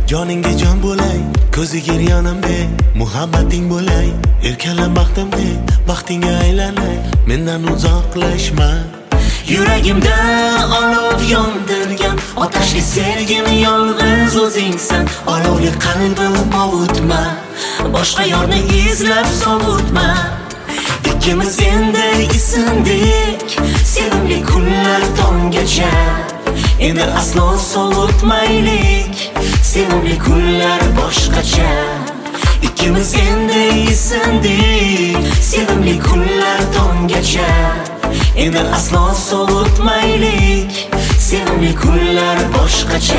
joningga jon bo'lay, ko'ziga yonimdek, muhabbating bo'lay, erkalan baxtimdek, baxtingga aylanay, mendan uzoqlashma. Yuragimda olov yondirgan otashli sevgim yolg'iz o'zingsan. Olovli qalbim ovutma, boshqa yorni izlab sovutma. Ikkimiz endi isindik, sevimli kunlar tonggacha. Endi aslo sovutmaylik, sevimli kunlar boshqacha. Ikkimiz endi isindik, sevimli kunlar tonggacha. Endi aslo sovutmaylik, sevimli kunlar boshqacha.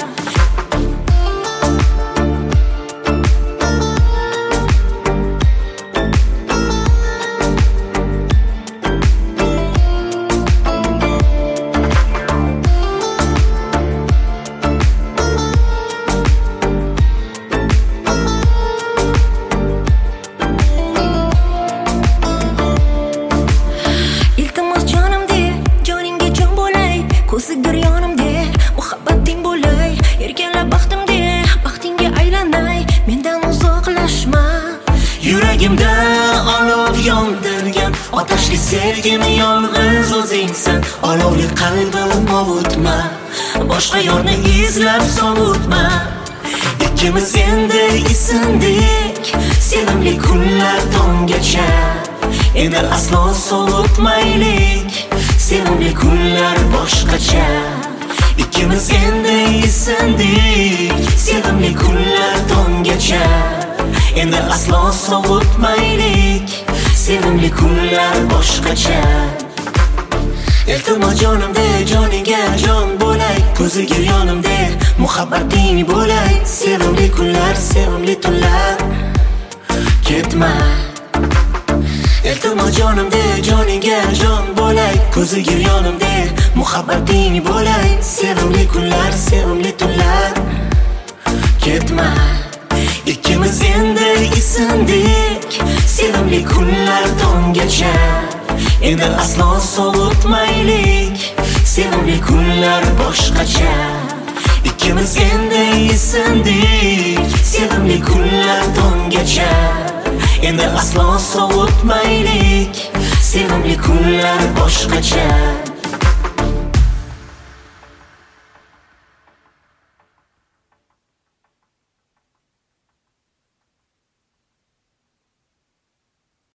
Ko'zigir yonimda, muhabbating bo'lay, erkalan baxtimda, baxtingga aylanay, mendan uzoqlashma. Yuragimda olov yondirgan otashli sevgim yolg'iz o'zingsan. Olovli qalbim ovutma, boshqa yorni izlab sovutma. Ikkimiz endi isindik, sevimli kunlar tonggacha. Endi aslo sovutmaylik, sevimli kunlar boshqacha. Ikkimiz endi isindik, sevimli kunlar tonggacha. Endi aslo sovutmaylik, sevimli kunlar boshqacha. Iltimos jonimda, joningga jon bo'lay, ko'ziga yonimda, muhabbating bo'lay, sevimli kunlar, sevimli tunlar. Ketma. Iltimos jonimda, joningga jon bo'lay, ko'ziga yonimda, muhabbating bo'lay, sevimli kunlar, sevimli tunlar. Ketma. Ikkimiz endi isindik, sevimli kunlar tonggacha. Endi aslo sovutmaylik, sevimli kunlar boshqacha. Ikkimiz endi isindik, sevimli kunlar tonggacha. Endi aslo sovutmaylik, sevimli kunlar boshqacha.